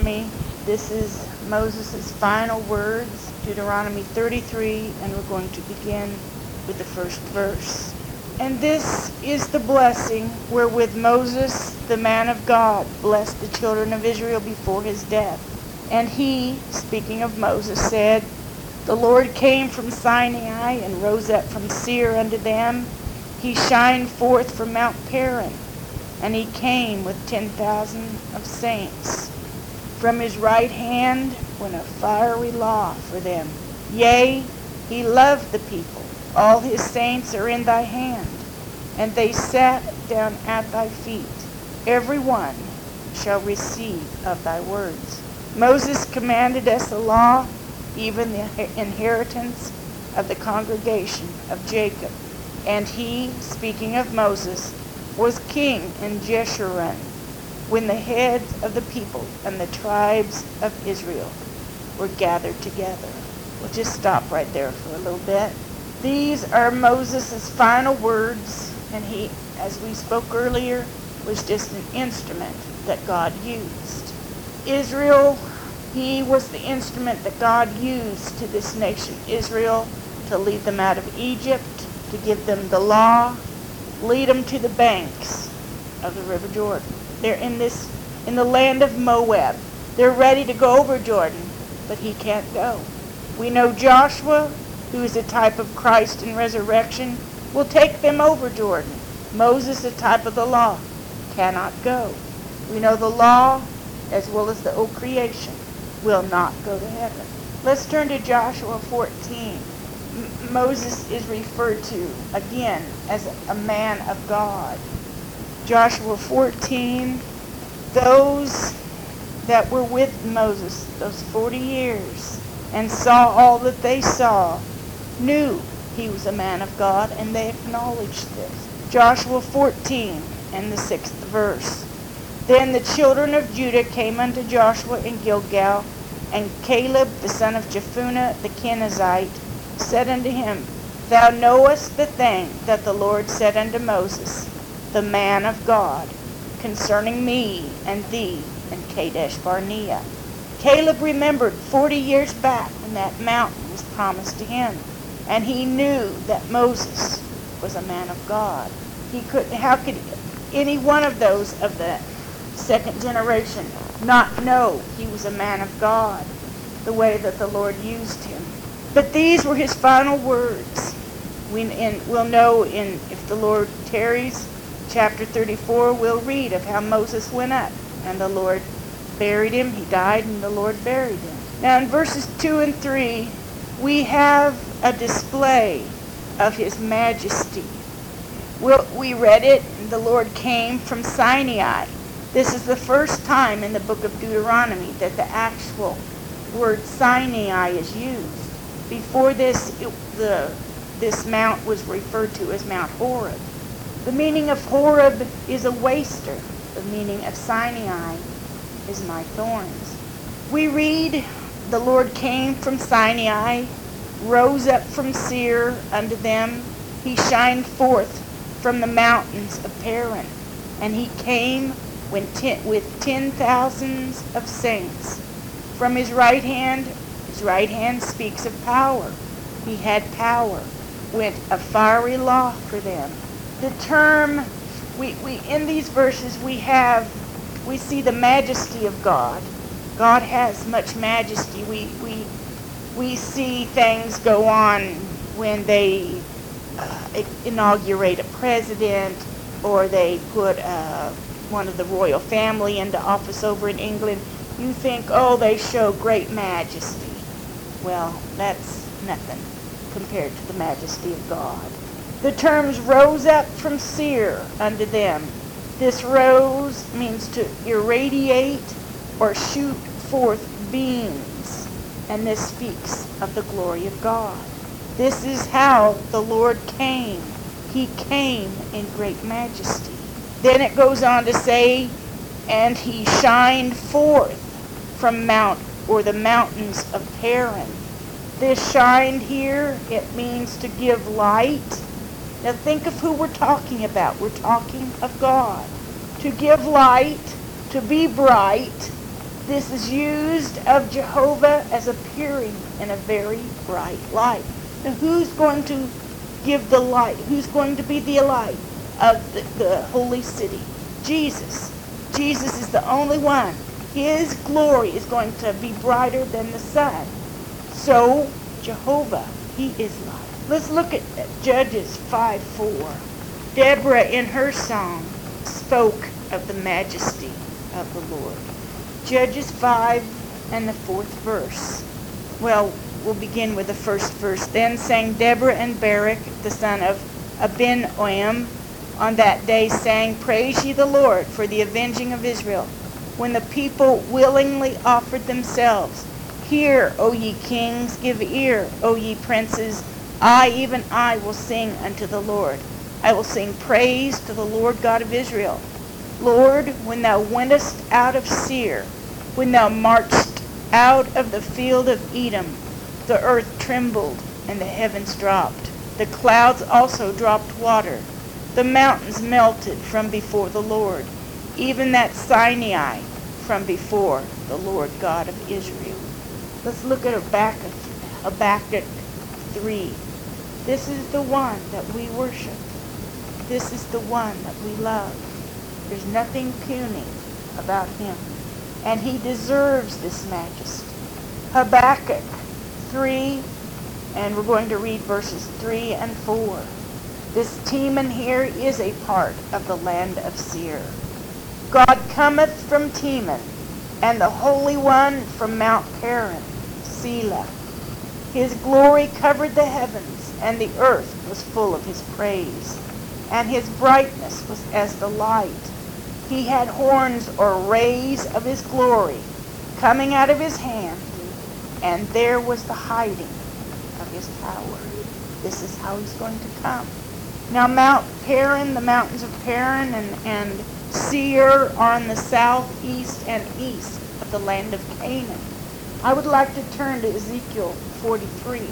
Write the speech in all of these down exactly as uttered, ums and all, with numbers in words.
Deuteronomy. This is Moses' final words, Deuteronomy thirty-three, and we're going to begin with the first verse. And this is the blessing wherewith Moses, the man of God, blessed the children of Israel before his death. And he, speaking of Moses, said, The Lord came from Sinai and rose up from Seir unto them. He shined forth from Mount Paran, and he came with ten thousand of saints. From his right hand went a fiery law for them. Yea, he loved the people. All his saints are in thy hand, and they sat down at thy feet. Every one shall receive of thy words. Moses commanded us a law, even the inheritance of the congregation of Jacob. And he, speaking of Moses, was king in Jeshurun, when the heads of the people and the tribes of Israel were gathered together. We'll just stop right there for a little bit. These are Moses' final words, and he, as we spoke earlier, was just an instrument that God used. Israel, he was the instrument that God used to this nation, Israel, to lead them out of Egypt, to give them the law, lead them to the banks of the River Jordan. They're in this, in the land of Moab. They're ready to go over Jordan, but he can't go. We know Joshua, who is a type of Christ in resurrection, will take them over Jordan. Moses, a type of the law, cannot go. We know the law, as well as the old creation, will not go to heaven. Let's turn to Joshua fourteen. M- Moses is referred to, again, as a man of God. Joshua fourteen, those that were with Moses those forty years and saw all that they saw knew he was a man of God, and they acknowledged this. Joshua fourteen and the sixth verse. Then the children of Judah came unto Joshua in Gilgal, and Caleb the son of Jephunneh the Kenizzite said unto him, Thou knowest the thing that the Lord said unto Moses, the man of God, concerning me and thee in Kadesh Barnea. Caleb remembered forty years back when that mountain was promised to him, and he knew that Moses was a man of God. He could, how could any one of those of the second generation not know he was a man of God, the way that the Lord used him? But these were his final words. We, in, we'll know in, if the Lord tarries, chapter thirty-four, we'll read of how Moses went up, and the Lord buried him. He died, and the Lord buried him. Now in verses two and three, we have a display of his majesty. We'll, we read it, and the Lord came from Sinai. This is the first time in the book of Deuteronomy that the actual word Sinai is used. Before this, it, the, this mount was referred to as Mount Horeb. The meaning of Horeb is a waster. The meaning of Sinai is my thorns. We read, the Lord came from Sinai, rose up from Seir unto them. He shined forth from the mountains of Paran, and he came when ten, with ten thousands of saints. From his right hand, his right hand speaks of power. He had power, went a fiery law for them. The term, we, we in these verses we have, we see the majesty of God. God has much majesty. We we we see things go on when they uh, inaugurate a president, or they put uh, one of the royal family into office over in England. You think, oh, they show great majesty. Well, that's nothing compared to the majesty of God. The terms rose up from Seir unto them. This rose means to irradiate or shoot forth beams, and this speaks of the glory of God. This is how the Lord came. He came in great majesty. Then it goes on to say, and he shined forth from Mount, or the mountains of Paran. This shined here, it means to give light. Now think of who we're talking about. We're talking of God. To give light, to be bright, This is used of Jehovah as appearing in a very bright light. Now who's going to give the light? Who's going to be the light of the, the holy city? Jesus. Jesus is the only one. His glory is going to be brighter than the sun. So, Jehovah, he is light. Let's look at Judges five four. Deborah in her song spoke of the majesty of the Lord. Judges five and the fourth verse. Well, we'll begin with the first verse. Then sang Deborah and Barak, the son of Abinoam, on that day, saying, Praise ye the Lord for the avenging of Israel, when the people willingly offered themselves. Hear, O ye kings, give ear, O ye princes. I, even I, will sing unto the Lord. I will sing praise to the Lord God of Israel. Lord, when thou wentest out of Seir, when thou marchest out of the field of Edom, the earth trembled and the heavens dropped. The clouds also dropped water. The mountains melted from before the Lord, even that Sinai from before the Lord God of Israel. Let's look at Habakkuk, Habakkuk three. This is the one that we worship. This is the one that we love. There's nothing puny about him. And he deserves this majesty. Habakkuk three, and we're going to read verses three and four. This Teman here is a part of the land of Seir. God cometh from Teman, and the Holy One from Mount Paran, Selah. His glory covered the heavens, and the earth was full of his praise. And his brightness was as the light. He had horns or rays of his glory coming out of his hand, and there was the hiding of his power. This is how he's going to come. Now Mount Paran, the mountains of Paran, and, and Seir are on the south, east, and east of the land of Canaan. I would like to turn to Ezekiel forty-three.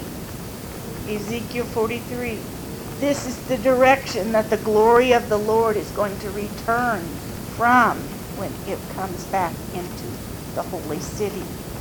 Ezekiel forty-three. This is the direction that the glory of the Lord is going to return from when it comes back into the holy city.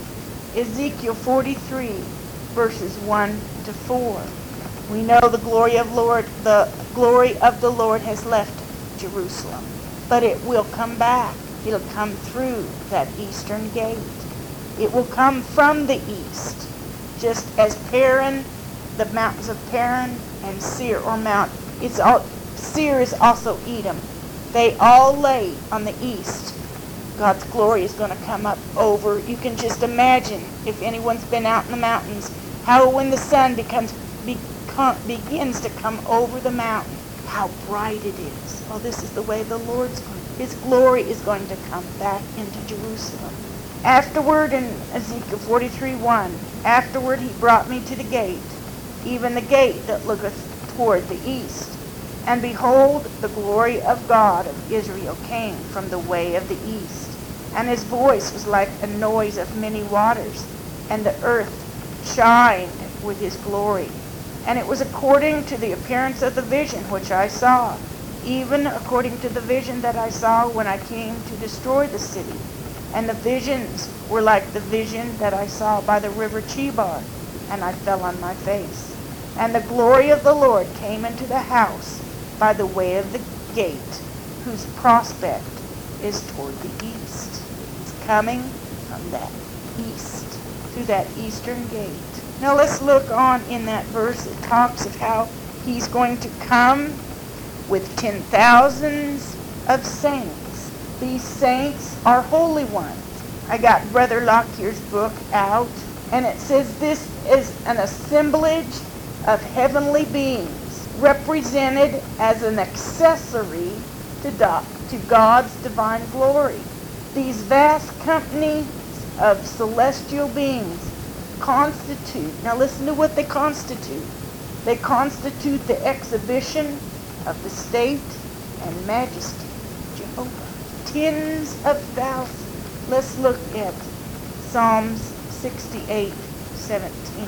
Ezekiel forty-three, verses one to four. We know the glory of Lord, the glory of the Lord has left Jerusalem, but it will come back. It'll come through that eastern gate. It will come from the east, just as Paran, the mountains of Paran, and Seir or Mount. It's all, Seir is also Edom. They all lay on the east. God's glory is going to come up over. You can just imagine, if anyone's been out in the mountains, how when the sun becomes become, begins to come over the mountain, how bright it is. Oh, this is the way the Lord's going. His glory is going to come back into Jerusalem. Afterward, in Ezekiel forty-three one, afterward he brought me to the gate, even the gate that looketh toward the east. And behold, the glory of God of Israel came from the way of the east. And his voice was like a noise of many waters, and the earth shined with his glory. And it was according to the appearance of the vision which I saw, even according to the vision that I saw when I came to destroy the city. And the visions were like the vision that I saw by the river Chebar, and I fell on my face. And the glory of the Lord came into the house by the way of the gate, whose prospect is toward the east. It's coming from that east, through that eastern gate. Now let's look on in that verse. It talks of how he's going to come with ten thousands of saints. These saints are holy ones. I got Brother Lockyer's book out, and it says this is an assemblage of heavenly beings represented as an accessory to, do- to God's divine glory. These vast companies of celestial beings constitute, now listen to what they constitute. They constitute the exhibition of the state and majesty of Jehovah. Tens of thousands. Let's look at Psalms sixty-eight seventeen.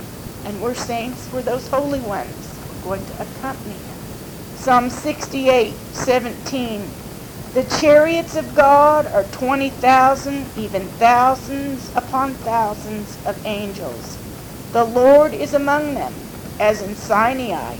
And we're saints, we're those holy ones. We're going to accompany him. Psalm sixty-eight seventeen. The chariots of God are twenty thousand, even thousands upon thousands of angels. The Lord is among them, as in Sinai,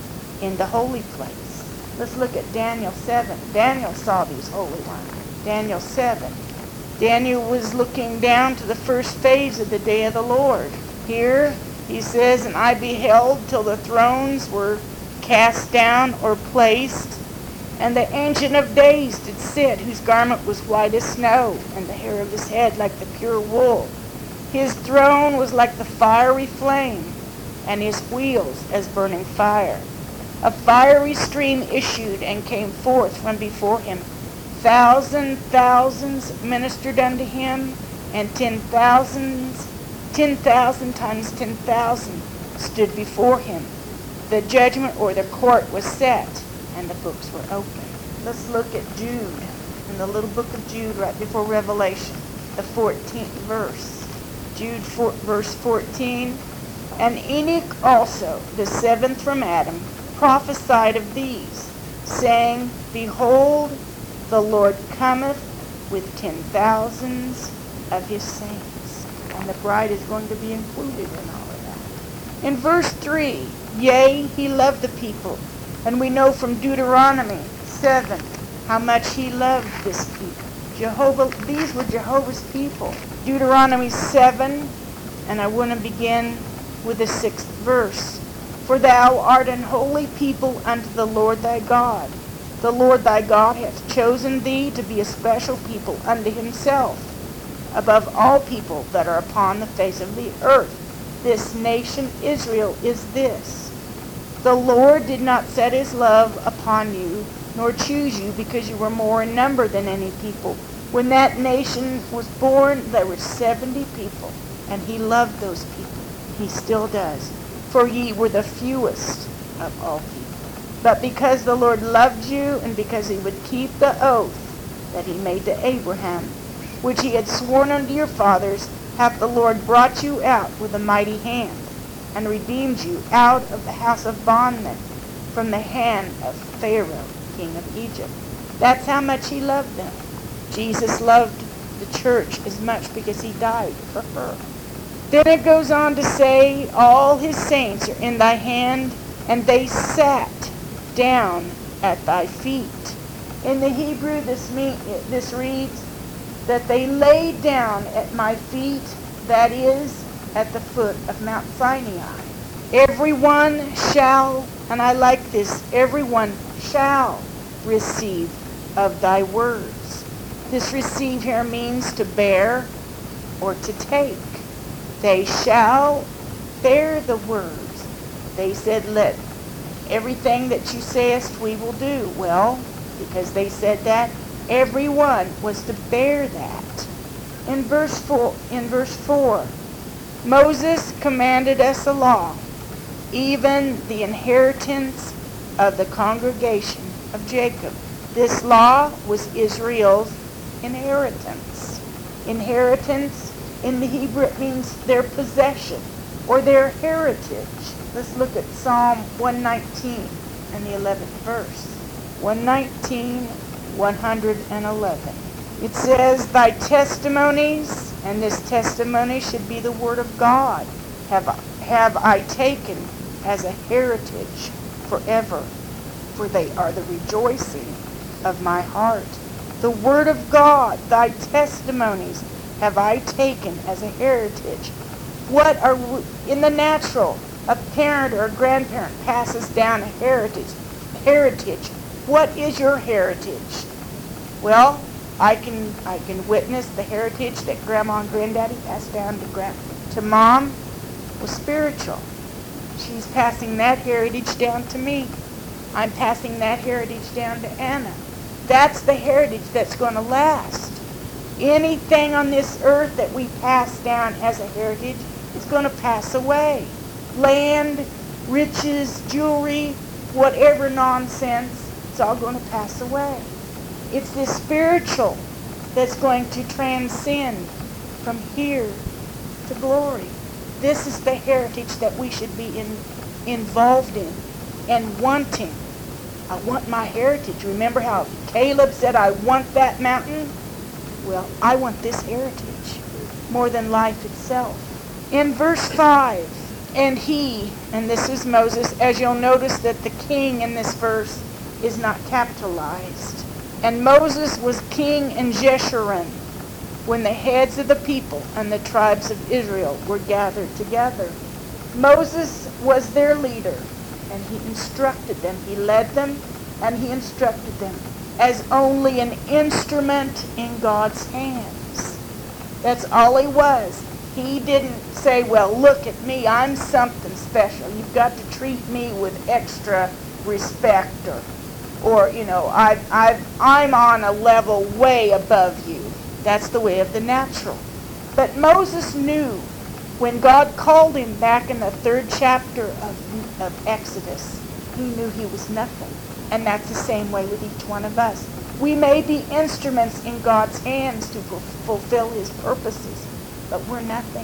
in the holy place. Let's look at Daniel seven. Daniel saw these holy ones. Daniel seven. Daniel was looking down to the first phase of the day of the Lord. Here he says, and I beheld till the thrones were cast down or placed, and the Ancient of Days did sit, whose garment was white as snow, and the hair of his head like the pure wool. His throne was like the fiery flame, and his wheels as burning fire. A fiery stream issued and came forth from before him. Thousand thousands ministered unto him, and ten thousands, ten thousand times ten thousand stood before him. The judgment or the court was set, and the books were open. Let's look at Jude, in the little book of Jude right before Revelation, the fourteenth verse. Jude four, verse fourteen. And Enoch also, the seventh from Adam, prophesied of these, saying, Behold, the Lord cometh with ten thousands of his saints. And the bride is going to be included in all of that. In verse three, yea, he loved the people. And we know from Deuteronomy seven how much he loved this people. Jehovah, these were Jehovah's people. Deuteronomy seven, and I want to begin with the sixth verse. For thou art an holy people unto the Lord thy God. The Lord thy God hath chosen thee to be a special people unto himself, above all people that are upon the face of the earth. This nation Israel is this. The Lord did not set his love upon you, nor choose you, because you were more in number than any people. When that nation was born, there were seventy people, and he loved those people. He still does. For ye were the fewest of all people. But because the Lord loved you, and because he would keep the oath that he made to Abraham, which he had sworn unto your fathers, hath the Lord brought you out with a mighty hand, and redeemed you out of the house of bondmen, from the hand of Pharaoh, king of Egypt. That's how much he loved them. Jesus loved the church as much because he died for her. Then it goes on to say, all his saints are in thy hand, and they sat down at thy feet. In the Hebrew, this, mean, this reads that they laid down at my feet, that is, at the foot of Mount Sinai. Everyone shall, and I like this, everyone shall receive of thy words. This receive here means to bear or to take. They shall bear the words. They said, let everything that you sayest we will do. Well, because they said that, everyone was to bear that. In verse four, in verse four, Moses commanded us a law, even the inheritance of the congregation of Jacob. This law was Israel's inheritance. Inheritance in the Hebrew, it means their possession or their heritage. Let's look at Psalm one nineteen and the eleventh verse. one nineteen, one eleven. It says, thy testimonies, and this testimony should be the word of God, have, have I taken as a heritage forever, for they are the rejoicing of my heart. The word of God, thy testimonies, have I taken as a heritage. What are we, in the natural, a parent or a grandparent passes down a heritage. Heritage. What is your heritage? Well, I can I can witness the heritage that Grandma and Granddaddy passed down to grand to Mom was spiritual. She's passing that heritage down to me. I'm passing that heritage down to Anna. That's the heritage that's going to last. Anything on this earth that we pass down as a heritage is going to pass away. Land, riches, jewelry, whatever nonsense, it's all going to pass away. It's the spiritual that's going to transcend from here to glory. This is the heritage that we should be in, involved in and wanting I want my heritage. Remember how Caleb said, I want that mountain? Well, I want this heritage more than life itself. In verse five, and he, and this is Moses, as you'll notice that the king in this verse is not capitalized. And Moses was king in Jeshurun when the heads of the people and the tribes of Israel were gathered together. Moses was their leader, and he instructed them. He led them, and he instructed them as only an instrument in God's hands. That's all he was. He didn't say, well, look at me, I'm something special. You've got to treat me with extra respect, or, or you know, I, I, I'm on a level way above you. That's the way of the natural. But Moses knew when God called him back in the third chapter of, of Exodus, he knew he was nothing. And that's the same way with each one of us. We may be instruments in God's hands to fulfill his purposes, but we're nothing.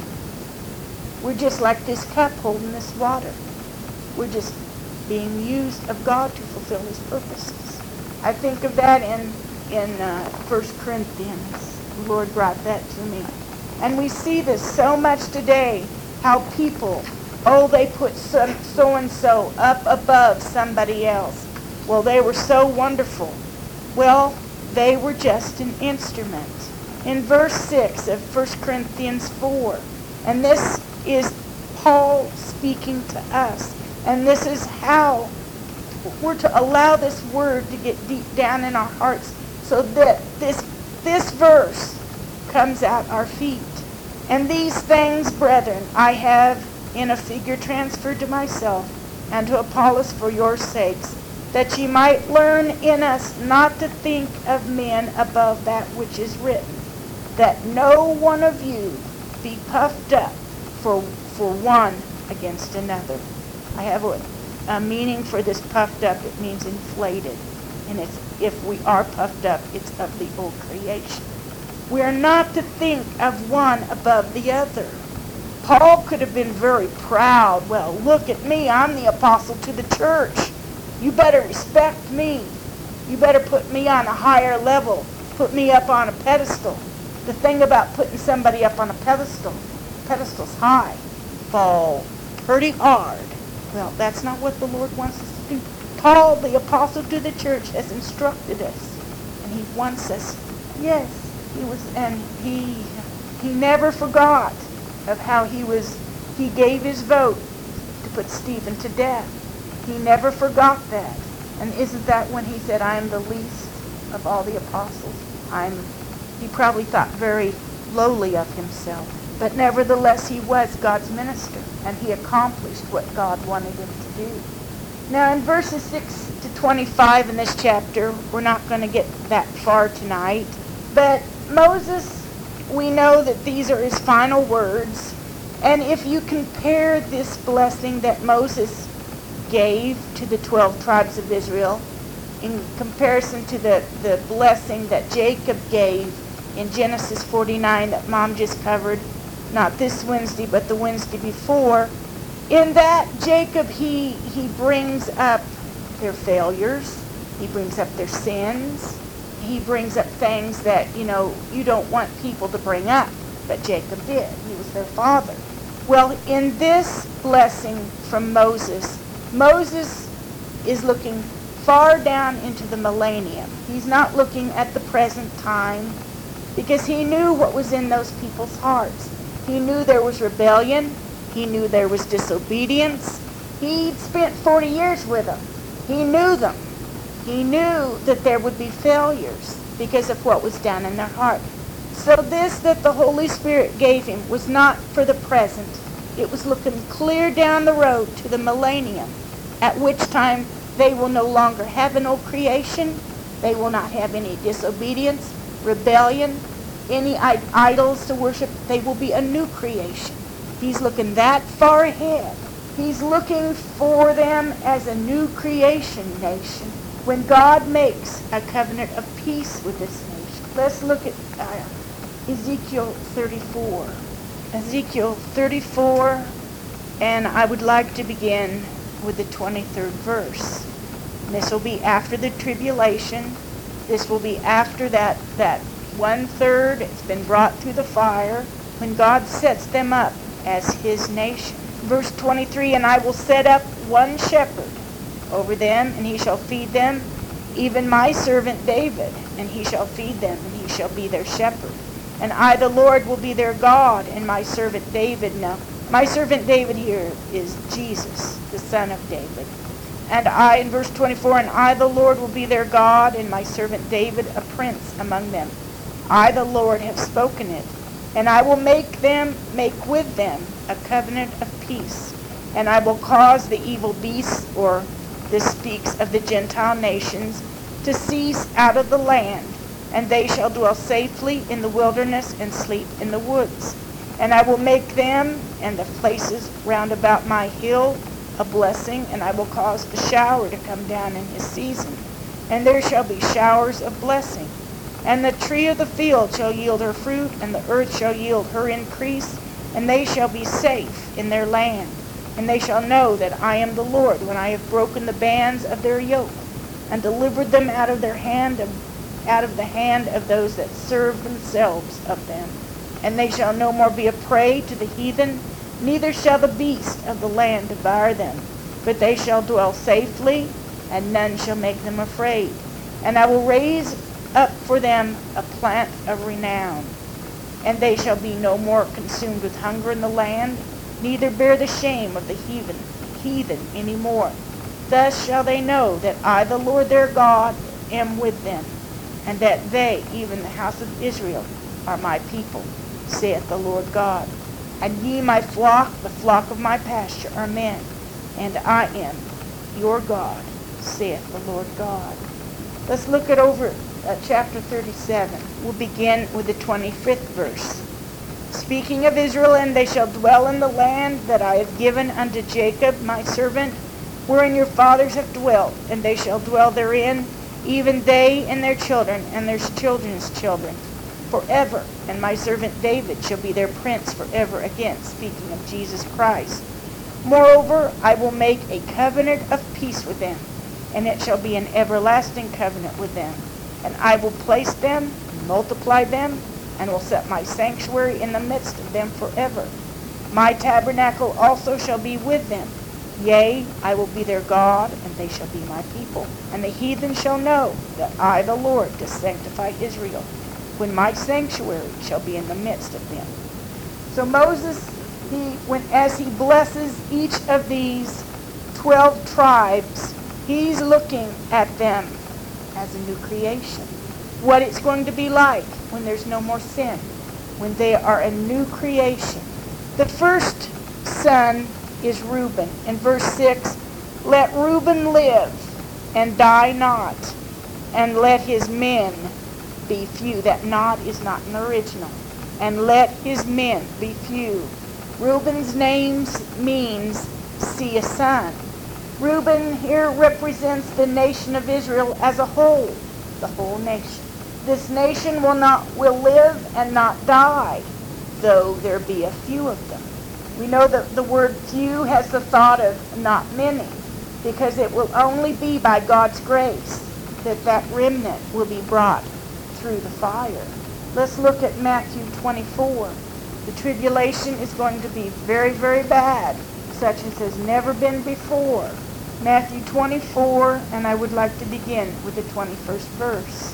We're just like this cup holding this water. We're just being used of God to fulfill his purposes. I think of that in, in uh, First Corinthians. The Lord brought that to me. And we see this so much today, how people, oh, they put some, so-and-so up above somebody else. Well, they were so wonderful. Well, they were just an instrument. In verse six of First Corinthians four, and this is Paul speaking to us, and this is how we're to allow this word to get deep down in our hearts so that this, this verse comes out our feet. And these things, brethren, I have in a figure transferred to myself and to Apollos for your sakes, that ye might learn in us not to think of men above that which is written, that no one of you be puffed up for, for one against another. I have a, a meaning for this puffed up. It means inflated. And it's, if we are puffed up, it's of the old creation. We are not to think of one above the other. Paul could have been very proud. Well, look at me. I'm the apostle to the church. You better respect me. You better put me on a higher level. Put me up on a pedestal. The thing about putting somebody up on a pedestal, pedestal's high, fall pretty hard. Well, that's not what the Lord wants us to do. Paul, the apostle to the church, has instructed us. And he wants us, yes, he was, and he he never forgot of how he was, he gave his vote to put Stephen to death. He never forgot that. And isn't that when he said, I am the least of all the apostles? I'm, he probably thought very lowly of himself. But nevertheless, he was God's minister, and he accomplished what God wanted him to do. Now, in verses six to twenty-five in this chapter, we're not going to get that far tonight, but Moses, we know that these are his final words, and if you compare this blessing that Moses gave to the twelve tribes of Israel in comparison to the, the blessing that Jacob gave in Genesis forty-nine that Mom just covered, not this Wednesday, but the Wednesday before, in that Jacob, he, he brings up their failures, he brings up their sins, he brings up things that, you know, you don't want people to bring up, but Jacob did. He was their father. Well, in this blessing from Moses, Moses is looking far down into the millennium. He's not looking at the present time because he knew what was in those people's hearts. He knew there was rebellion. He knew there was disobedience. He'd spent forty years with them. He knew them. He knew that there would be failures because of what was down in their heart. So this that the Holy Spirit gave him was not for the present. It was looking clear down the road to the millennium, at which time they will no longer have an old creation. They will not have any disobedience, rebellion, any idols to worship. They will be a new creation. He's looking that far ahead. He's looking for them as a new creation nation when God makes a covenant of peace with this nation. Let's look at uh, Ezekiel thirty-four. Ezekiel thirty-four, and I would like to begin with the twenty-third verse. And this will be after the tribulation. This will be after that, that one-third has been brought through the fire, when God sets them up as his nation. Verse twenty-three, and I will set up one shepherd over them, and he shall feed them, even my servant David, and he shall feed them, and he shall be their shepherd. And I, the Lord, will be their God, and my servant David. Now, my servant David here is Jesus, the son of David. And I, in verse twenty-four, and I, the Lord, will be their God, and my servant David a prince among them. I, the Lord, have spoken it. And I will make them, make with them a covenant of peace. And I will cause the evil beasts, or this speaks of the Gentile nations, to cease out of the land. And they shall dwell safely in the wilderness and sleep in the woods. And I will make them and the places round about my hill a blessing, and I will cause the shower to come down in his season. And there shall be showers of blessing. And the tree of the field shall yield her fruit, and the earth shall yield her increase, and they shall be safe in their land. And they shall know that I am the Lord, when I have broken the bands of their yoke, and delivered them out of their hand of, out of the hand of those that serve themselves of them. And they shall no more be a prey to the heathen, neither shall the beast of the land devour them. But they shall dwell safely, and none shall make them afraid. And I will raise up for them a plant of renown. And they shall be no more consumed with hunger in the land, neither bear the shame of the heathen, heathen any more. Thus shall they know that I, the Lord their God, am with them, and that they, even the house of Israel, are my people, saith the Lord God. And ye, my flock, the flock of my pasture, are men, and I am your God, saith the Lord God. Let's look at over uh, chapter thirty-seven. We'll begin with the twenty-fifth verse. Speaking of Israel, and they shall dwell in the land that I have given unto Jacob my servant, wherein your fathers have dwelt, and they shall dwell therein, even they and their children, and their children's children, forever. And my servant David shall be their prince forever again, speaking of Jesus Christ. Moreover, I will make a covenant of peace with them, and it shall be an everlasting covenant with them. And I will place them, multiply them, and will set my sanctuary in the midst of them forever. My tabernacle also shall be with them. Yea, I will be their God, and they shall be my people. And the heathen shall know that I, the Lord, do sanctify Israel, when my sanctuary shall be in the midst of them. So Moses, he, when as he blesses each of these twelve tribes, he's looking at them as a new creation. What it's going to be like when there's no more sin, when they are a new creation. The first son is Reuben. In verse six, let Reuben live and die not, and let his men be few. That not is not in the original. And let his men be few. Reuben's name means see a son. Reuben here represents the nation of Israel as a whole, the whole nation. This nation will not will live and not die, though there be a few of them. We know that the word few has the thought of not many, because it will only be by God's grace that that remnant will be brought through the fire. Let's look at Matthew twenty-four. The tribulation is going to be very, very bad, such as has never been before. Matthew twenty-four, and I would like to begin with the twenty-first verse.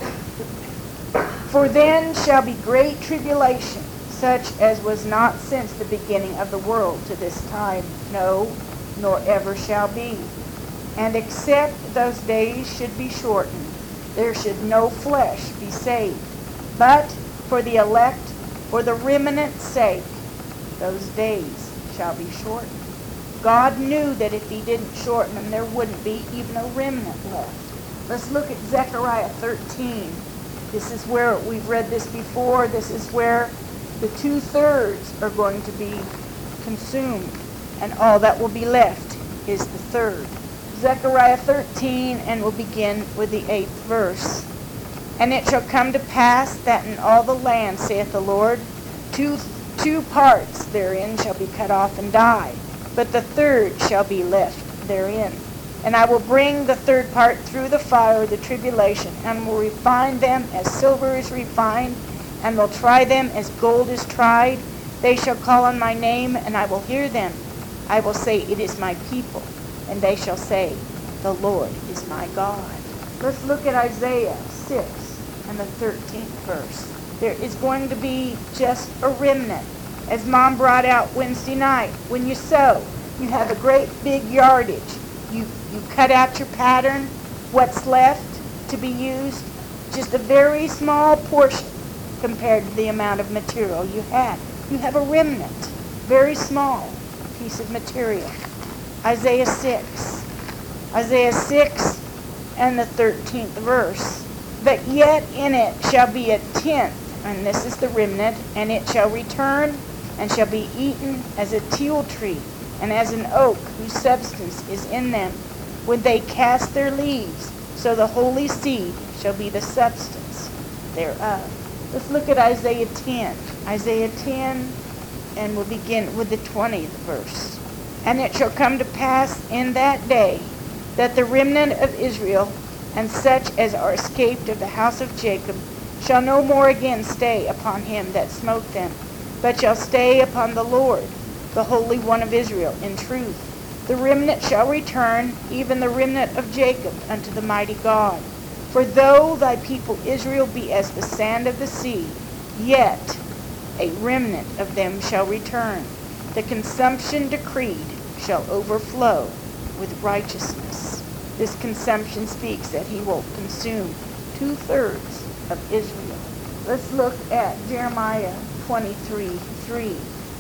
For then shall be great tribulation, such as was not since the beginning of the world to this time, no, nor ever shall be. And except those days should be shortened, there should no flesh be saved. But for the elect, for the remnant's sake, those days shall be shortened. God knew that if he didn't shorten them, there wouldn't be even a remnant left. Let's look at Zechariah thirteen. This is where, we've read this before, this is where the two-thirds are going to be consumed, and all that will be left is the third. Zechariah thirteen, and we'll begin with the eighth verse. And it shall come to pass that in all the land, saith the Lord, two, two parts therein shall be cut off and die, but the third shall be left therein. And I will bring the third part through the fire of the tribulation, and will refine them as silver is refined, and will try them as gold is tried. They shall call on my name, and I will hear them. I will say, it is my people. And they shall say, the Lord is my God. Let's look at Isaiah six and the thirteenth verse. There is going to be just a remnant. As Mom brought out Wednesday night, when you sow, you have a great big yardage. You, you cut out your pattern, what's left to be used, just a very small portion compared to the amount of material you had. You have a remnant, very small piece of material. Isaiah six. Isaiah six and the thirteenth verse. But yet in it shall be a tenth, and this is the remnant, and it shall return and shall be eaten as a teil tree, and as an oak whose substance is in them, when they cast their leaves, so the holy seed shall be the substance thereof. Let's look at Isaiah ten. Isaiah ten, and we'll begin with the twentieth verse. And it shall come to pass in that day that the remnant of Israel, and such as are escaped of the house of Jacob, shall no more again stay upon him that smote them, but shall stay upon the Lord, the Holy One of Israel, in truth. The remnant shall return, even the remnant of Jacob, unto the mighty God. For though thy people Israel be as the sand of the sea, yet a remnant of them shall return. The consumption decreed shall overflow with righteousness. This consumption speaks that he will consume two-thirds of Israel. Let's look at Jeremiah twenty-three three.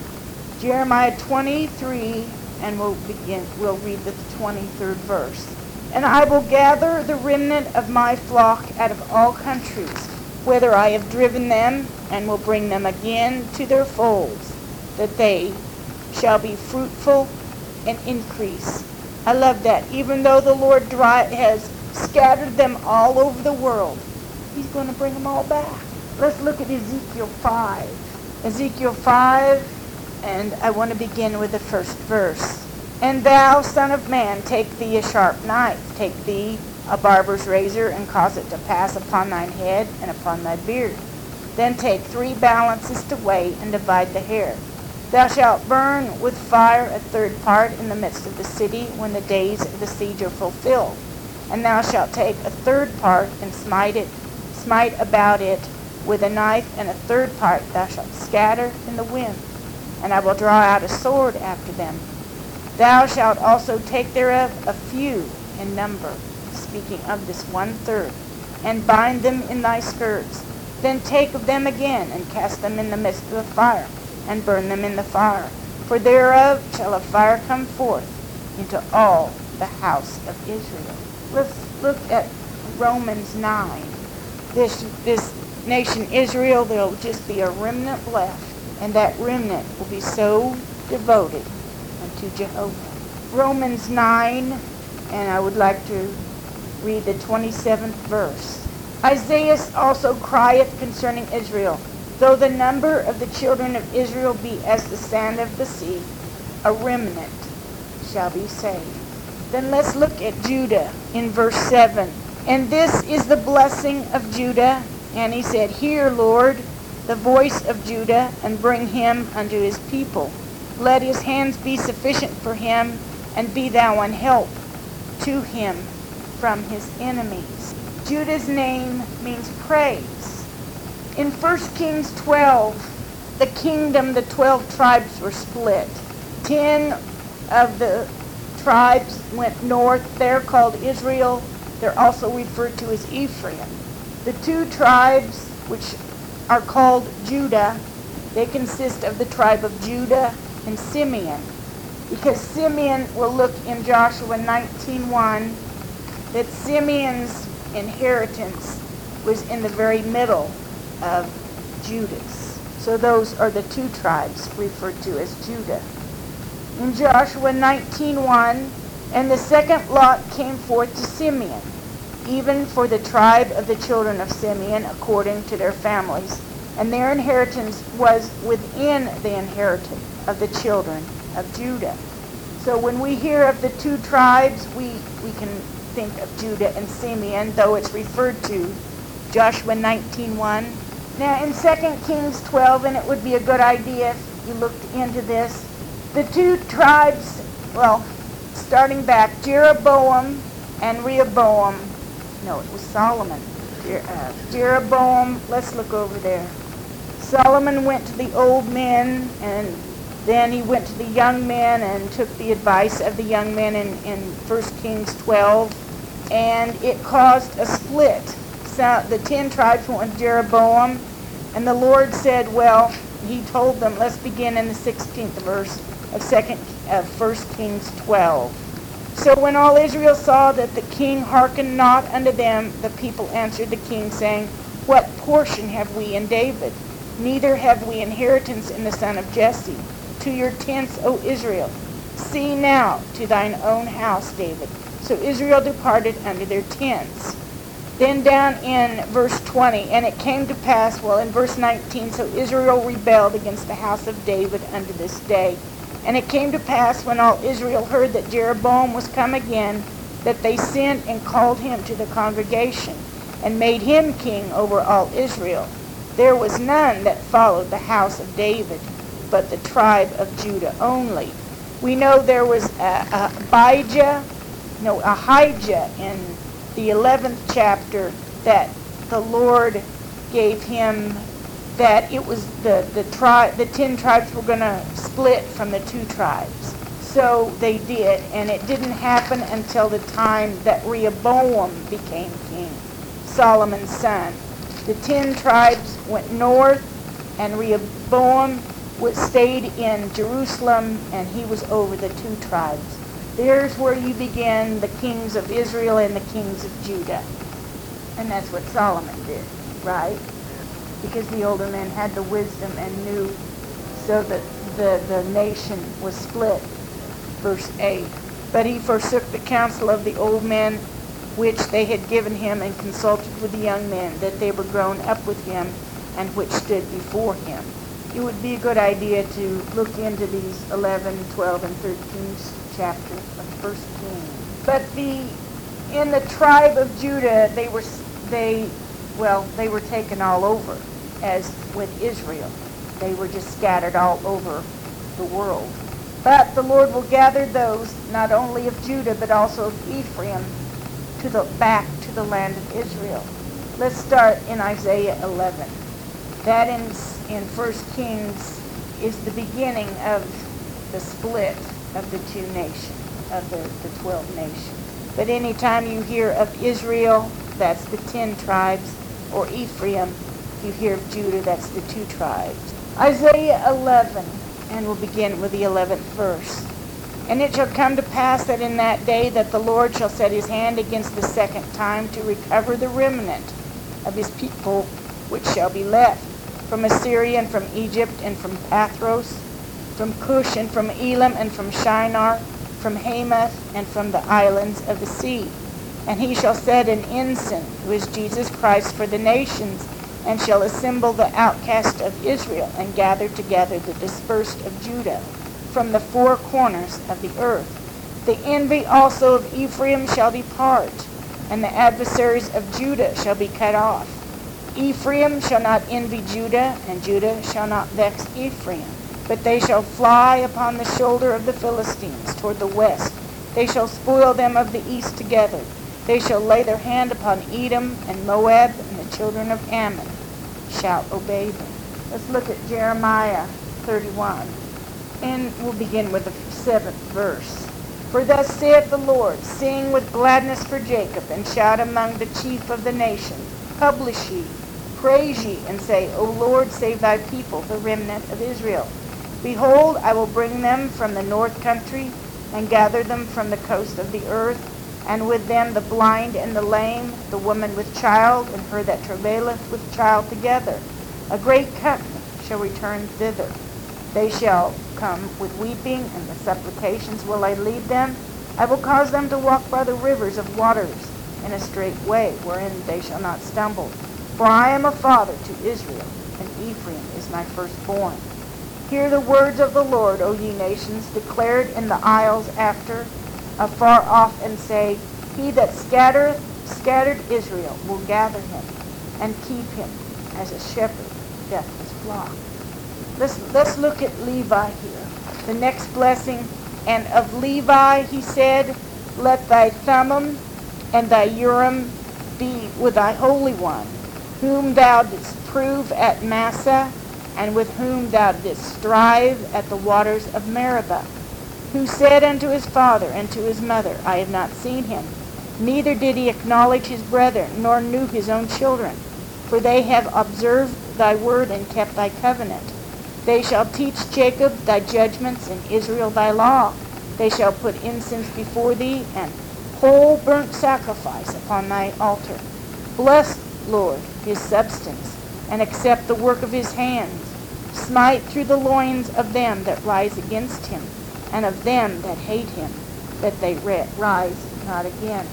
Jeremiah twenty-three, and we'll begin, we'll read the twenty-third verse. And I will gather the remnant of my flock out of all countries, whither I have driven them, and will bring them again to their folds, that they shall be fruitful and increase. I love that. Even though the Lord dry, has scattered them all over the world, he's going to bring them all back. Let's look at Ezekiel five. Ezekiel five, and I want to begin with the first verse. And thou, son of man, take thee a sharp knife, take thee a barber's razor, and cause it to pass upon thine head and upon thy beard. Then take three balances to weigh, and divide the hair. Thou shalt burn with fire a third part in the midst of the city, when the days of the siege are fulfilled. And thou shalt take a third part, and smite it, smite about it with a knife, and a third part thou shalt scatter in the wind. And I will draw out a sword after them. Thou shalt also take thereof a few in number, speaking of this one-third, and bind them in thy skirts. Then take of them again, and cast them in the midst of the fire, and burn them in the fire. For thereof shall a fire come forth into all the house of Israel. Let's look at Romans nine. This, this nation Israel, there will just be a remnant left, and that remnant will be so devoted unto Jehovah. Romans nine, and I would like to read the twenty-seventh verse. Isaiah also crieth concerning Israel, though the number of the children of Israel be as the sand of the sea, a remnant shall be saved. Then let's look at Judah in verse seven. And this is the blessing of Judah. And he said, Hear, Lord, the voice of Judah, and bring him unto his people. Let his hands be sufficient for him, and be thou an help to him from his enemies. Judah's name means praise. In First Kings twelve, the kingdom, the twelve tribes were split. Ten of the tribes went north. They're called Israel. They're also referred to as Ephraim. The two tribes, which are called Judah, they consist of the tribe of Judah and Simeon. Because Simeon, will look in Joshua nineteen one, that Simeon's inheritance was in the very middle of Judah's. So those are the two tribes referred to as Judah. In Joshua nineteen one, and the second lot came forth to Simeon, even for the tribe of the children of Simeon according to their families, and their inheritance was within the inheritance of the children of Judah. So when we hear of the two tribes, we, we can think of Judah and Simeon, though it's referred to Joshua nineteen one. Now in Second Kings twelve, and it would be a good idea if you looked into this, the two tribes, well, starting back, Jeroboam and Rehoboam, no, it was Solomon. Jer- uh, Jeroboam, let's look over there. Solomon went to the old men, and then he went to the young men and took the advice of the young men in, in First Kings twelve, and it caused a split. So the ten tribes went with Jeroboam, and the Lord said, well, he told them, let's begin in the sixteenth verse of second of First Kings twelve. So when all Israel saw that the king hearkened not unto them, the people answered the king, saying, what portion have we in David? Neither have we inheritance in the son of Jesse. To your tents, O Israel. See now to thine own house, David. So Israel departed unto their tents. Then down in verse twenty, and it came to pass, well, in verse nineteen, so Israel rebelled against the house of David unto this day. And it came to pass, when all Israel heard that Jeroboam was come again, that they sent and called him to the congregation, and made him king over all Israel. There was none that followed the house of David, but the tribe of Judah only. We know there was a, a Abijah, no, Ahijah in the eleventh chapter, that the Lord gave him, that it was the the tribe, the ten tribes were going to split from the two tribes. So they did, and it didn't happen until the time that Rehoboam became king, Solomon's son. The ten tribes went north, and Rehoboam was stayed in Jerusalem, and he was over the two tribes. There's where you begin the kings of Israel and the kings of Judah. And that's what Solomon did, right? Because the older men had the wisdom and knew, so that the, the nation was split. Verse eight. But he forsook the counsel of the old men, which they had given him, and consulted with the young men, that they were grown up with him, and which stood before him. It would be a good idea to look into these eleven, twelve, and thirteen chapters of First Kings. But the in the tribe of Judah, they were they well they were taken all over, as with Israel. They were just scattered all over the world. But the Lord will gather those not only of Judah but also of Ephraim to the back to the land of Israel. Let's start in Isaiah eleven. That in in First Kings is the beginning of the split of the two nations, of the, the twelve nations. But anytime you hear of Israel, that's the ten tribes, or Ephraim, you hear of Judah, that's the two tribes. Isaiah eleven, and we'll begin with the eleventh verse. And it shall come to pass that in that day that the Lord shall set his hand against the second time to recover the remnant of his people, which shall be left, from Assyria and from Egypt and from Pathros, from Cush and from Elam and from Shinar, from Hamath and from the islands of the sea. And he shall set an ensign, who is Jesus Christ, for the nations, and shall assemble the outcast of Israel, and gather together the dispersed of Judah from the four corners of the earth. The envy also of Ephraim shall depart, and the adversaries of Judah shall be cut off. Ephraim shall not envy Judah, and Judah shall not vex Ephraim. But they shall fly upon the shoulder of the Philistines toward the west. They shall spoil them of the east together. They shall lay their hand upon Edom and Moab, and the children of Ammon shall obey them. Let's look at Jeremiah thirty-one. And we'll begin with the seventh verse. For thus saith the Lord, sing with gladness for Jacob, and shout among the chief of the nations. Publish ye, praise ye, and say, O Lord, save thy people, the remnant of Israel. Behold, I will bring them from the north country, and gather them from the coast of the earth, and with them the blind and the lame, the woman with child, and her that travaileth with child together. A great company shall return thither. They shall come with weeping, and with supplications will I lead them. I will cause them to walk by the rivers of waters, in a straight way, wherein they shall not stumble. For I am a father to Israel, and Ephraim is my firstborn. Hear the words of the Lord, O ye nations, declared in the isles after afar off, and say, He that scattereth scattered Israel will gather him, and keep him as a shepherd doth his flock. Let's, let's look at Levi here. The next blessing, and of Levi he said, Let thy Thummim and thy Urim be with thy Holy One, whom thou didst prove at Massah, and with whom thou didst strive at the waters of Meribah, who said unto his father and to his mother, I have not seen him, neither did he acknowledge his brethren, nor knew his own children. For they have observed thy word and kept thy covenant. They shall teach Jacob thy judgments, and Israel thy law. They shall put incense before thee, and whole burnt sacrifice upon thy altar. Bless, Lord, his substance, and accept the work of his hands. Smite through the loins of them that rise against him, and of them that hate him, that they rise not again.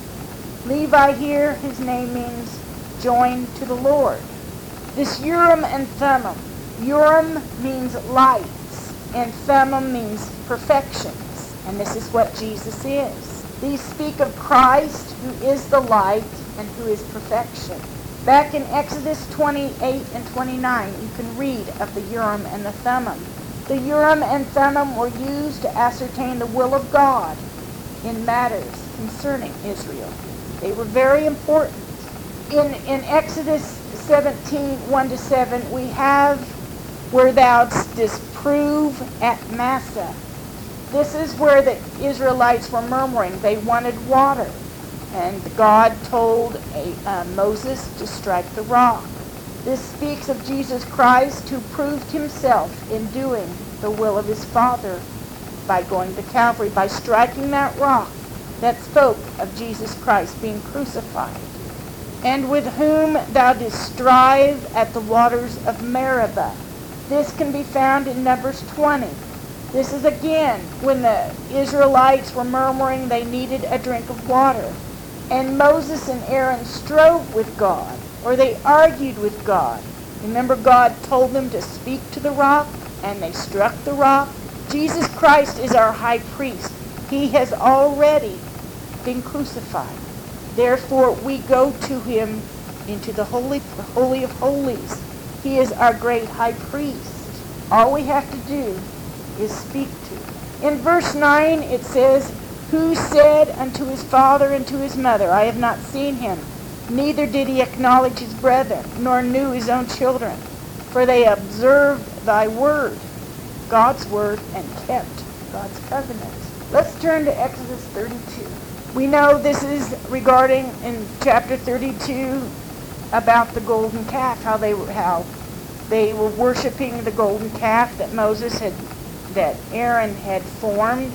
Levi here, his name means joined to the Lord. This Urim and Thummim. Urim means lights, and Thummim means perfections. And this is what Jesus is. These speak of Christ, who is the light and who is perfection. Back in Exodus twenty-eight and twenty-nine, you can read of the Urim and the Thummim. The Urim and Thummim were used to ascertain the will of God in matters concerning Israel. They were very important. In, in Exodus seventeen, one to seven, we have where thou didst prove at Massah. This is where the Israelites were murmuring. They wanted water. And God told a, uh, Moses to strike the rock. This speaks of Jesus Christ, who proved himself in doing the will of his Father by going to Calvary, by striking that rock that spoke of Jesus Christ being crucified. And with whom thou didst strive at the waters of Meribah. This can be found in Numbers twenty. This is again when the Israelites were murmuring they needed a drink of water. And Moses and Aaron strove with God, or they argued with God. Remember, God told them to speak to the rock, and they struck the rock. Jesus Christ is our high priest. He has already been crucified. Therefore, we go to him into the holy, holy of holies. He is our great high priest. All we have to do is speak to him. In verse nine, it says, Who said unto his father and to his mother, I have not seen him, neither did he acknowledge his brethren, nor knew his own children. For they observed thy word, God's word, and kept God's covenant. Let's turn to Exodus thirty-two. We know this is regarding in chapter thirty-two about the golden calf, how they were how they were worshiping the golden calf that Moses had, that Aaron had formed.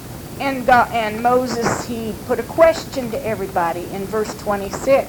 And God, and Moses, he put a question to everybody in verse twenty-six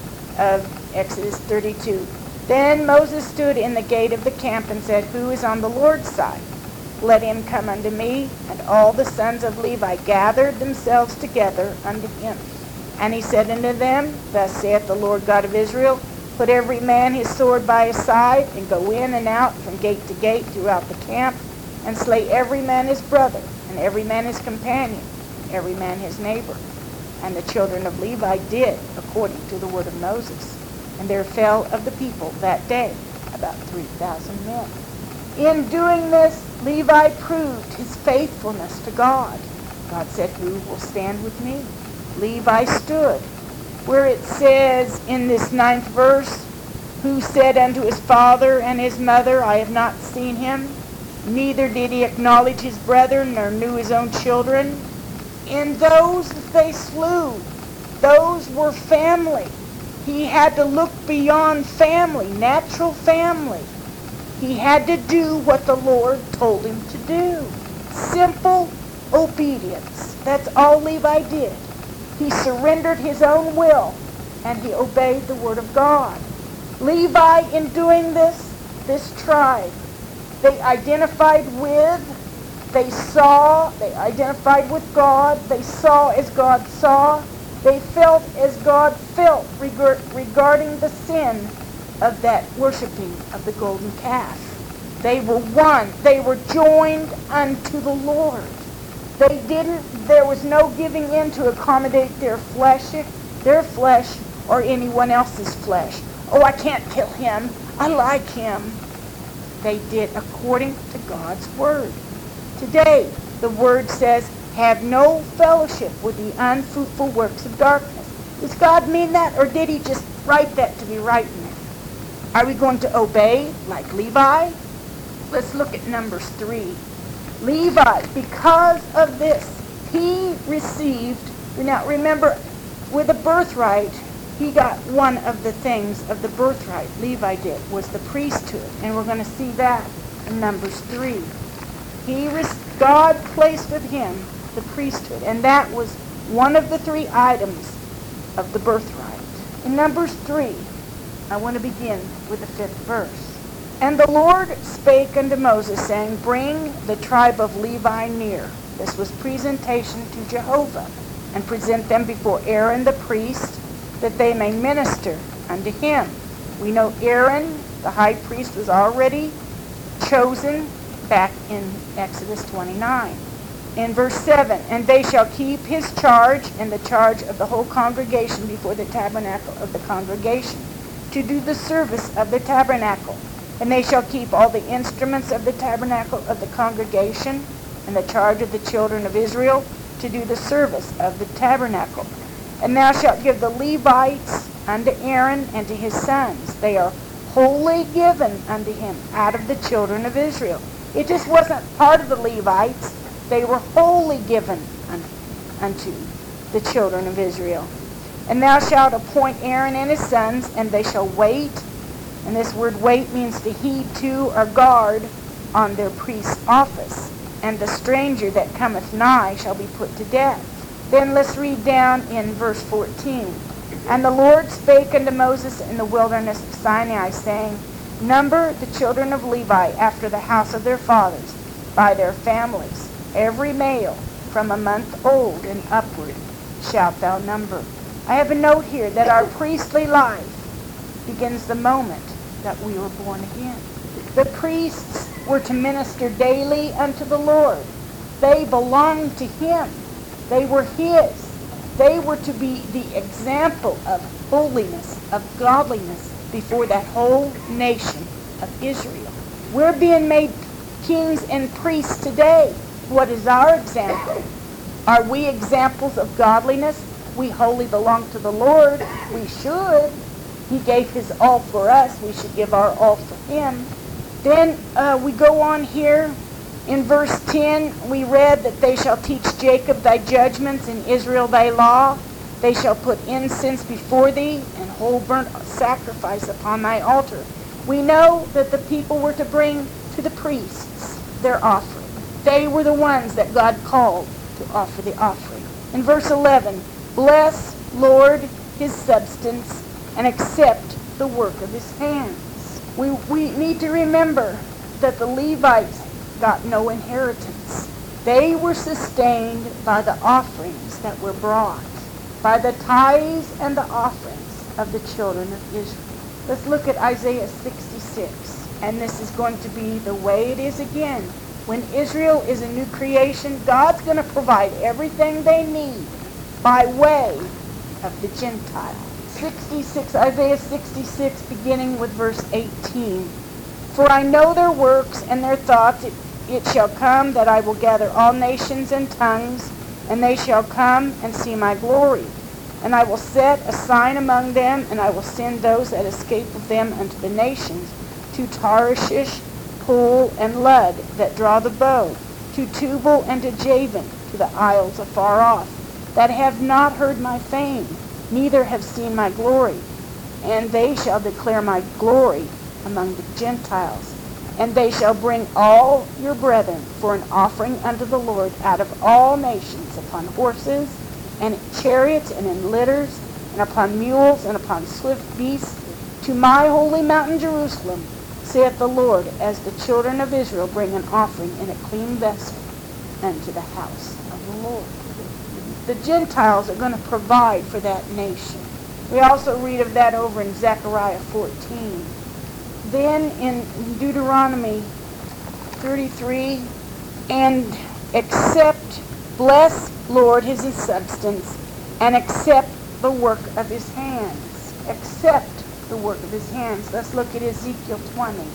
of Exodus thirty-two. Then Moses stood in the gate of the camp and said, Who is on the Lord's side? Let him come unto me. And all the sons of Levi gathered themselves together unto him. And he said unto them, Thus saith the Lord God of Israel, Put every man his sword by his side, and go in and out from gate to gate throughout the camp, and slay every man his brother, and every man his companion, every man his neighbor. And the children of Levi did according to the word of Moses. And there fell of the people that day about three thousand men. In doing this, Levi proved his faithfulness to God. God said, Who will stand with me? Levi stood. Where it says in this ninth verse, Who said unto his father and his mother, I have not seen him, neither did he acknowledge his brethren, nor knew his own children. In those that they slew, those were family. He had to look beyond family, natural family. He had to do what the Lord told him to do. Simple obedience. That's all Levi did. He surrendered his own will, and he obeyed the word of God. Levi, in doing this, this tribe, they identified with, they saw, they identified with God, they saw as God saw, they felt as God felt regarding the sin of that worshiping of the golden calf. They were one. They were joined unto the Lord. They didn't, there was no giving in to accommodate their flesh, their flesh or anyone else's flesh. Oh, I can't kill him. I like him. They did according to God's word. Today, the word says, have no fellowship with the unfruitful works of darkness. Does God mean that, or did he just write that to be writing it? Are we going to obey like Levi? Let's look at Numbers three. Levi, because of this, he received, now remember, with a birthright, he got one of the things of the birthright. Levi did, was the priesthood. And we're going to see that in Numbers three. He, God placed with him the priesthood, and that was one of the three items of the birthright. In Numbers three, I want to begin with the fifth verse. And the Lord spake unto Moses, saying, bring the tribe of Levi near. This was presentation to Jehovah, and present them before Aaron the priest, that they may minister unto him. We know Aaron, the high priest, was already chosen back in Exodus twenty-nine. In verse seven, and they shall keep his charge and the charge of the whole congregation before the tabernacle of the congregation, to do the service of the tabernacle. And they shall keep all the instruments of the tabernacle of the congregation, and the charge of the children of Israel, to do the service of the tabernacle. And thou shalt give the Levites unto Aaron and to his sons. They are wholly given unto him out of the children of Israel. It just wasn't part of the Levites. They were wholly given unto the children of Israel. And thou shalt appoint Aaron and his sons, and they shall wait. And this word wait means to heed to or guard on their priest's office. And the stranger that cometh nigh shall be put to death. Then let's read down in verse fourteen. And the Lord spake unto Moses in the wilderness of Sinai, saying, number the children of Levi after the house of their fathers, by their families, every male from a month old and upward shalt thou number. I have a note here that our priestly life begins the moment that we were born again. The priests were to minister daily unto the Lord. They belonged to him. They were his. They were to be the example of holiness, of godliness before that whole nation of Israel. We're being made kings and priests today. What is our example? Are we examples of godliness? We wholly belong to the Lord. We should. He gave his all for us. We should give our all for him. Then uh, we go on here. In verse ten, we read that they shall teach Jacob thy judgments and Israel thy law. They shall put incense before thee and whole burnt sacrifice upon thy altar. We know that the people were to bring to the priests their offering. They were the ones that God called to offer the offering. In verse eleven, bless, Lord, his substance, and accept the work of his hands. We, we need to remember that the Levites got no inheritance. They were sustained by the offerings that were brought, by the tithes and the offerings of the children of Israel. Let's look at Isaiah sixty-six. And this is going to be the way it is again. When Israel is a new creation, God's going to provide everything they need by way of the Gentiles. sixty-six, Isaiah sixty-six, beginning with verse eighteen. For I know their works and their thoughts. It, it shall come that I will gather all nations and tongues, and they shall come and see my glory. And I will set a sign among them, and I will send those that escape of them unto the nations, to Tarshish, Pool, and Lud, that draw the bow, to Tubal and to Javan, to the isles afar off, that have not heard my fame, neither have seen my glory. And they shall declare my glory among the Gentiles. And they shall bring all your brethren for an offering unto the Lord out of all nations, upon horses, and in chariots, and in litters, and upon mules, and upon swift beasts, to my holy mountain Jerusalem, saith the Lord, as the children of Israel bring an offering in a clean vessel unto the house of the Lord. The Gentiles are going to provide for that nation. We also read of that over in Zechariah fourteen. Then in Deuteronomy thirty-three, and accept, bless Lord his substance, and accept the work of his hands. Accept the work of his hands. Let's look at Ezekiel twenty.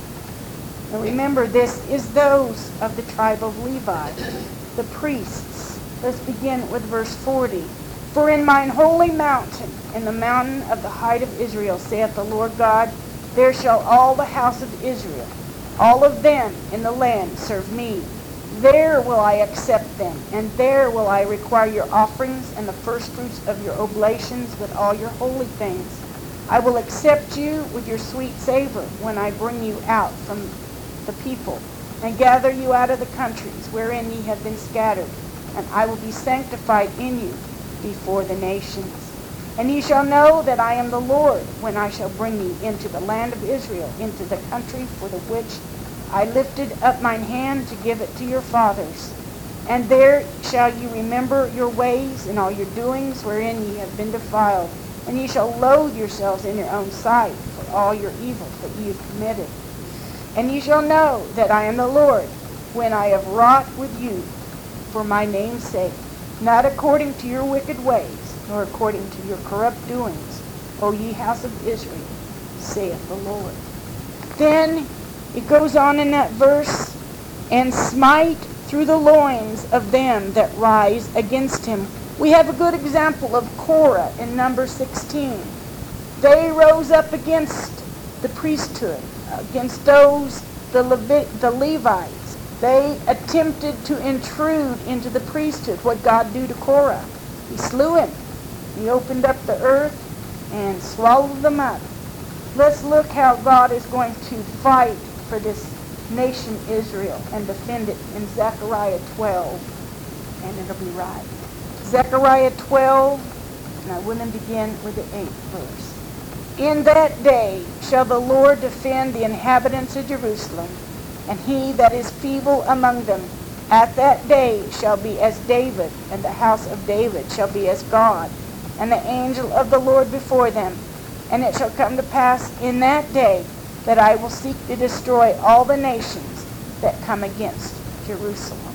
Now remember, this is those of the tribe of Levi, the priests. Let's begin with verse forty. For in mine holy mountain, in the mountain of the height of Israel, saith the Lord God, there shall all the house of Israel, all of them in the land, serve me. There will I accept them, and there will I require your offerings and the firstfruits of your oblations with all your holy things. I will accept you with your sweet savor when I bring you out from the people, and gather you out of the countries wherein ye have been scattered, and I will be sanctified in you before the nations. And ye shall know that I am the Lord, when I shall bring you into the land of Israel, into the country for the which I lifted up mine hand to give it to your fathers. And there shall ye remember your ways and all your doings wherein ye have been defiled, and ye shall loathe yourselves in your own sight for all your evil that ye have committed. And ye shall know that I am the Lord, when I have wrought with you for my name's sake, not according to your wicked ways, nor according to your corrupt doings, O ye house of Israel, saith the Lord. Then it goes on in that verse, and smite through the loins of them that rise against him. We have a good example of Korah in number sixteen. They rose up against the priesthood, against those, the, Levi- the Levites. They attempted to intrude into the priesthood. What God do to Korah? He slew him. He opened up the earth and swallowed them up. Let's look how God is going to fight for this nation Israel and defend it in Zechariah twelve, and it'll be right. Zechariah twelve, and I want to begin with the eighth verse. In that day shall the Lord defend the inhabitants of Jerusalem, and he that is feeble among them at that day shall be as David, and the house of David shall be as God, and the angel of the Lord before them. And it shall come to pass in that day that I will seek to destroy all the nations that come against Jerusalem.